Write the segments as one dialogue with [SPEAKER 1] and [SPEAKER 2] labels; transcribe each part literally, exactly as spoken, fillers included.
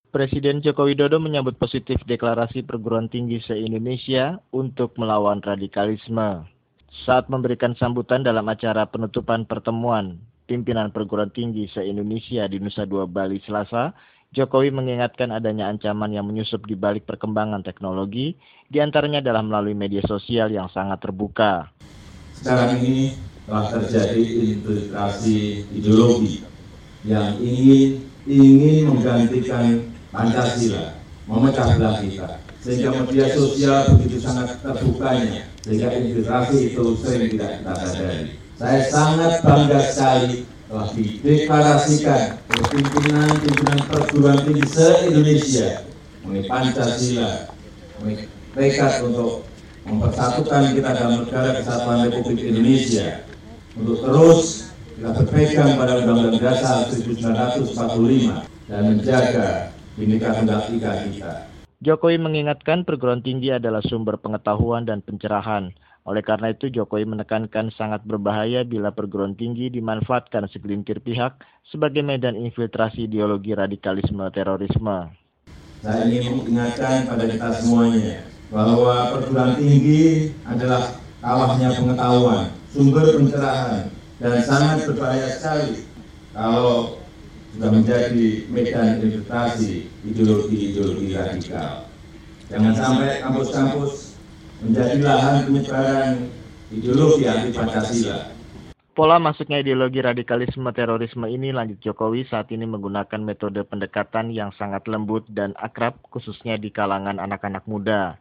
[SPEAKER 1] Presiden Joko Widodo menyambut positif deklarasi perguruan tinggi se-Indonesia untuk melawan radikalisme. Saat memberikan sambutan dalam acara penutupan pertemuan pimpinan perguruan tinggi se-Indonesia di Nusa Dua Bali Selasa, Jokowi mengingatkan adanya ancaman yang menyusup di balik perkembangan teknologi, diantaranya adalah melalui media sosial yang sangat terbuka.
[SPEAKER 2] Sekarang ini telah terjadi infiltrasi ideologi yang ingin ingin menggantikan Pancasila, memecah belah kita, sehingga media sosial begitu sangat terbukanya, sehingga infiltrasi itu sering tidak kita sadari. Saya sangat bangga sekali telah dideklarasikan oleh pimpinan-pimpinan perguruan tinggi se-Indonesia mengenai Pancasila, mengenai tekad untuk mempersatukan kita dalam negara kesatuan Republik Indonesia, untuk terus kita berpegang pada Undang-Undang Dasar seribu sembilan ratus empat puluh lima dan menjaga Bhinneka Tunggal Ika kita.
[SPEAKER 1] Jokowi mengingatkan perguruan tinggi adalah sumber pengetahuan dan pencerahan. Oleh karena itu, Jokowi menekankan sangat berbahaya bila perguruan tinggi dimanfaatkan segelintir pihak sebagai medan infiltrasi ideologi radikalisme terorisme.
[SPEAKER 2] Saya ingin mengingatkan pada kita semuanya bahwa perguruan tinggi adalah kawahnya pengetahuan, sumber pencerahan, dan sangat berbahaya sekali kalau sudah menjadi medan infiltrasi ideologi-ideologi radikal. Jangan sampai kampus-kampus menjadi lahan penyebaran ideologi anti Pancasila.
[SPEAKER 1] Pola masuknya ideologi radikalisme terorisme ini, lanjut Jokowi, saat ini menggunakan metode pendekatan yang sangat lembut dan akrab, khususnya di kalangan anak-anak muda.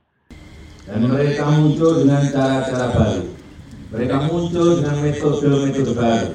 [SPEAKER 2] Dan mereka muncul dengan cara-cara baru. Mereka muncul dengan metode-metode baru,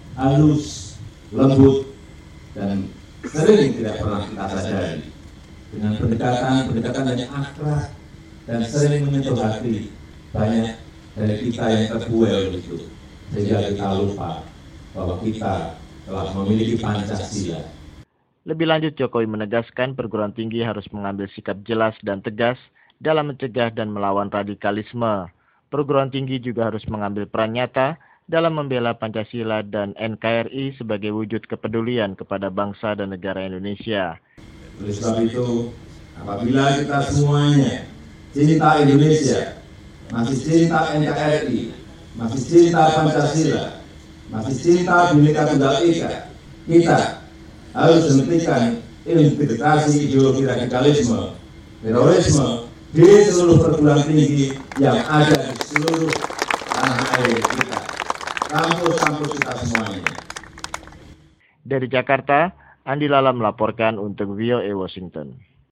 [SPEAKER 2] halus, lembut, dan sering tidak pernah kita sadari. Dengan pendekatan-pendekatan yang akrab dan sering menyentuh hati banyak dari kita yang terbuai itu, sehingga kita lupa bahwa kita telah memiliki Pancasila.
[SPEAKER 1] Lebih lanjut, Jokowi menegaskan perguruan tinggi harus mengambil sikap jelas dan tegas dalam mencegah dan melawan radikalisme. Perguruan tinggi juga harus mengambil peran nyata dalam membela Pancasila dan N K R I sebagai wujud kepedulian kepada bangsa dan negara Indonesia.
[SPEAKER 2] Oleh sebab itu, apabila kita semuanya cinta Indonesia, masih cinta N K R I, masih cinta Pancasila, masih cinta Bhinneka Tunggal Ika, kita harus hentikan infiltrasi ideologi radikalisme, terorisme di seluruh perguruan tinggi yang ada di seluruh tanah air kita, kampus-kampus kita semuanya.
[SPEAKER 1] Dari Jakarta, Andi Lala melaporkan untuk V O A Washington.